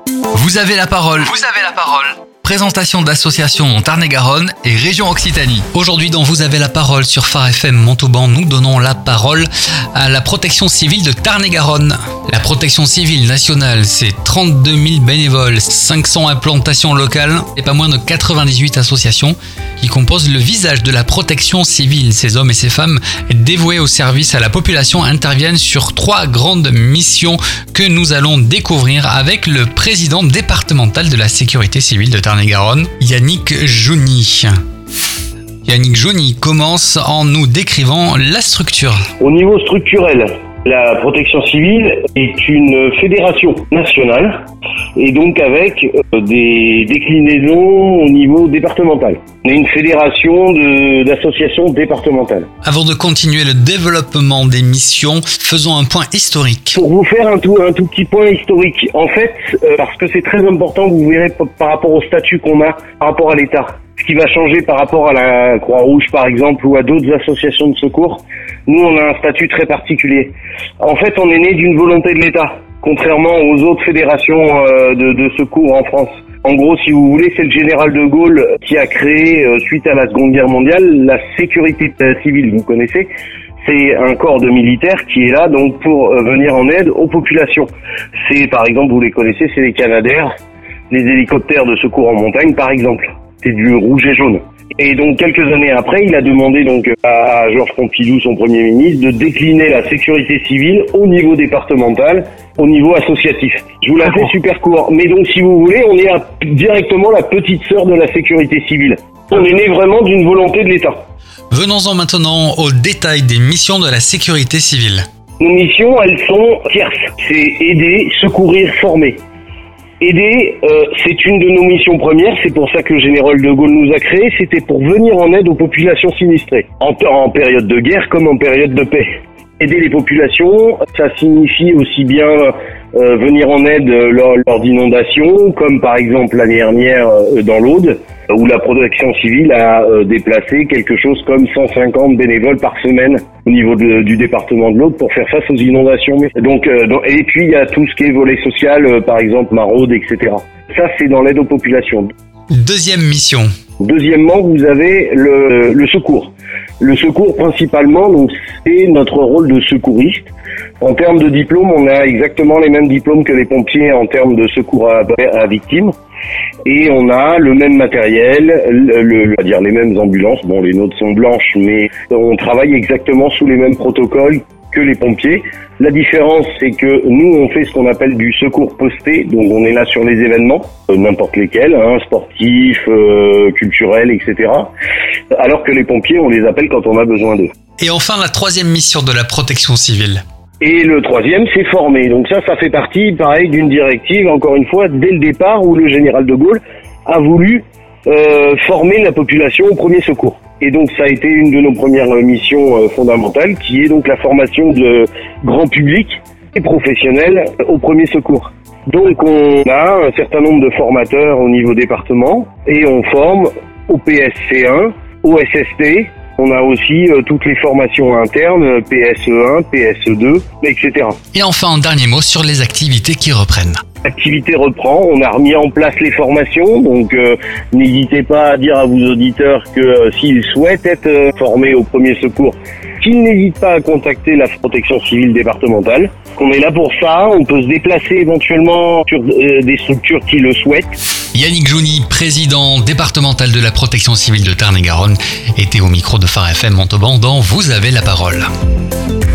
Vous avez la parole. Vous avez la parole. Présentation d'associations en Tarn-et-Garonne et région Occitanie. Aujourd'hui dans Vous avez la parole sur Phare FM Montauban, nous donnons la parole à la protection civile de Tarn-et-Garonne. La protection civile nationale, c'est 32 000 bénévoles, 500 implantations locales et pas moins de 98 associations qui composent le visage de la protection civile. Ces hommes et ces femmes dévoués au service à la population interviennent sur 3 grandes missions que nous allons découvrir avec le président départemental de la sécurité civile de Tarn-et-Garonne, Yannick Jouni. Yannick Jouni commence en nous décrivant la structure. Au niveau structurel, la protection civile est une fédération nationale et donc avec des déclinaisons au niveau départemental. On est une fédération d'associations départementales. Avant de continuer le développement des missions, faisons un point historique. Pour vous faire un tout petit point historique, en fait, parce que c'est très important, vous verrez par rapport au statut qu'on a par rapport à l'État. Ce qui va changer par rapport à la Croix-Rouge, par exemple, ou à d'autres associations de secours, nous, on a un statut très particulier. En fait, on est né d'une volonté de l'État, contrairement aux autres fédérations de secours en France. En gros, si vous voulez, c'est le général de Gaulle qui a créé, suite à la Seconde Guerre mondiale, la sécurité civile, vous connaissez. C'est un corps de militaires qui est là donc pour venir en aide aux populations. C'est, par exemple, vous les connaissez, c'est les Canadair, les hélicoptères de secours en montagne, par exemple. C'est du rouge et jaune. Et donc quelques années après, il a demandé donc à Georges Pompidou, son Premier ministre, de décliner la sécurité civile au niveau départemental, au niveau associatif. Je vous la fais super court. Mais donc si vous voulez, on est directement la petite sœur de la sécurité civile. On est né vraiment d'une volonté de l'État. Venons-en maintenant au détail des missions de la sécurité civile. Nos missions, elles sont tierces. C'est aider, secourir, former. Aider, c'est une de nos missions premières, c'est pour ça que le général de Gaulle nous a créés, c'était pour venir en aide aux populations sinistrées, en période de guerre comme en période de paix. Aider les populations, ça signifie aussi bien venir en aide lors d'inondations, comme par exemple l'année dernière dans l'Aude, où la protection civile a déplacé quelque chose comme 150 bénévoles par semaine au niveau du département de l'Aude pour faire face aux inondations. Donc, et puis il y a tout ce qui est volet social, par exemple maraude, etc. Ça, c'est dans l'aide aux populations. Deuxième mission. Deuxièmement, vous avez le secours. Le secours, principalement, donc c'est notre rôle de secouriste. En termes de diplôme, on a exactement les mêmes diplômes que les pompiers en termes de secours à victimes. Et on a le même matériel, c'est-à-dire les mêmes ambulances. Bon, les nôtres sont blanches, mais on travaille exactement sous les mêmes protocoles que les pompiers. La différence, c'est que nous, on fait ce qu'on appelle du secours posté. Donc, on est là sur les événements, n'importe lesquels, sportifs, culturels, etc. Alors que les pompiers, on les appelle quand on a besoin d'eux. Et enfin, la troisième mission de la protection civile. Et le troisième, c'est former. Donc ça fait partie, pareil, d'une directive, encore une fois, dès le départ, où le général de Gaulle a voulu former la population au premier secours. Et donc ça a été une de nos premières missions fondamentales, qui est donc la formation de grand public et professionnel au premier secours. Donc on a un certain nombre de formateurs au niveau département, et on forme au PSC1, au SST. On a aussi toutes les formations internes, PSE1, PSE2, etc. Et enfin, un dernier mot sur les activités qui reprennent. L'activité reprend, on a remis en place les formations, donc n'hésitez pas à dire à vos auditeurs que s'ils souhaitent être formés au premier secours, qu'ils n'hésitent pas à contacter la protection civile départementale. On est là pour ça, on peut se déplacer éventuellement sur des structures qui le souhaitent. Yannick Jouni, président départemental de la protection civile de Tarn-et-Garonne, était au micro de Phare FM Montauban dans Vous avez la parole.